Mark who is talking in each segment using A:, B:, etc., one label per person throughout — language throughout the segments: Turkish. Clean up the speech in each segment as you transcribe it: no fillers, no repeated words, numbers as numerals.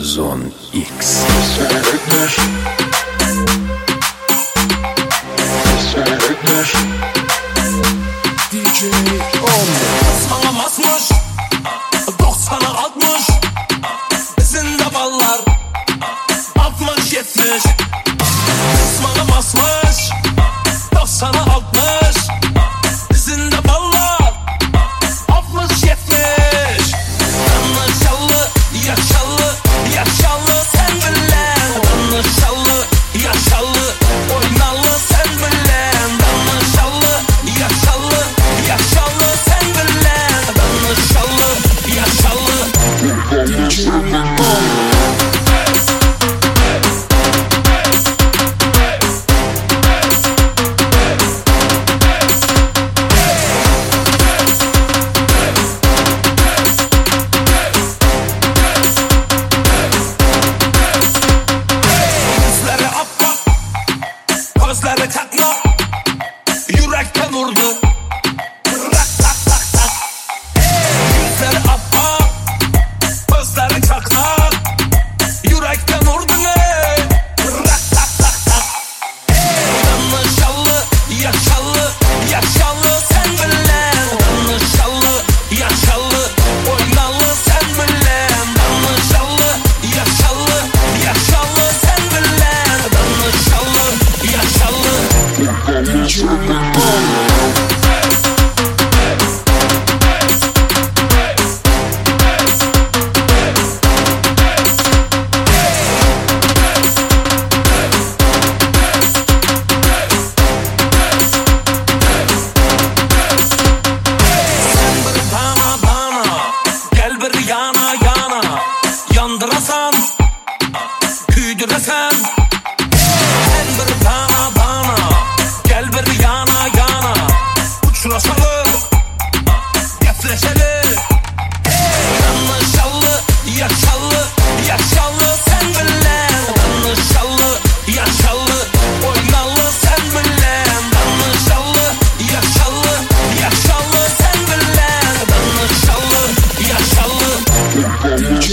A: Zone X.
B: DJ Sana basmış 90'a 60 bizim de ballar 60-70 Sana basmış 90'a 60 bizim de ballar 60-70 Yanlışallı yaşallı yaşallı sen bilen Yanlışallı yaşallı oynalı sen bilen Yanlışallı yaşallı yaşallı sen bilen Yanlışallı yaşallı Yüzleri appak gözleri çatlak yürekten vurdu rak tak tak tak Yüzleri appak gözleri çatlak yürekten vurdu rak tak tak tak Yanlışallı yaşallı yaşallı sen bilen Yanlışallı yaşallı oynalı sen bilen Yanlışallı yaşallı yaşallı sen bilen Yanlışallı yaşallı Sen bir bana bana gel bir yana yana yandırasan küydüresen Sen bir bana bana gel bir yana yana uçraşalı gefleşeli Yanlışallı yaşallı yaşallı sen bilen Yanlışallı yaşallı oynalı sen bilen Yanlışallı yaşallı yaşallı sen bilen Yanlışallı yaşallı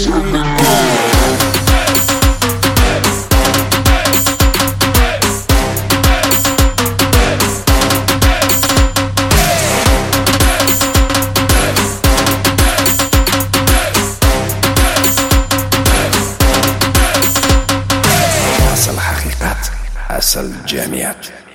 A: Asıl hakikat, asıl cemiyet.